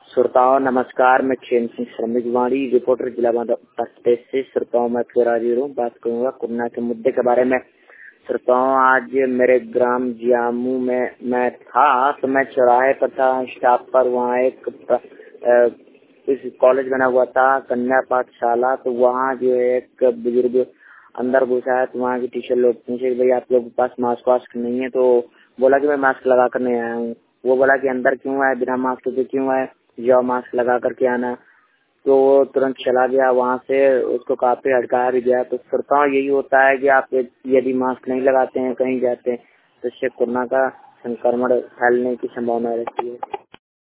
श्रोताओं नमस्कार, मैं क्षेम सिंह श्रमिक वाणी रिपोर्टर जिला बांदा उत्तर प्रदेश से। श्रोताओं मैं फिर हाजिर हूँ, बात करूँगा कोरोना के मुद्दे के बारे में। श्रोताओं आज मेरे ग्राम जियामू में मैं था, तो मैं चौराहे पर था स्टॉप पर। वहाँ एक इस कॉलेज बना हुआ था, कन्या पाठशाला। तो वहाँ जो है एक बुजुर्ग अंदर घुसा है, तो वहाँ के टीचर लोग पूछे भाई आप लोग के पास मास्क वास्क नहीं है? तो बोला कि मैं मास्क लगा कर नहीं आया हूँ। वो बोला कि अंदर क्यों आए बिना मास्क के, क्यों आए, जाओ मास्क लगा करके आना। तो वो तुरंत चला गया वहाँ से, उसको काफी हड़काया भी गया। तो श्रोताओं यही होता है कि आप यदि मास्क नहीं लगाते हैं, कहीं जाते हैं, तो इससे कोरोना का संक्रमण फैलने की संभावना रहती है।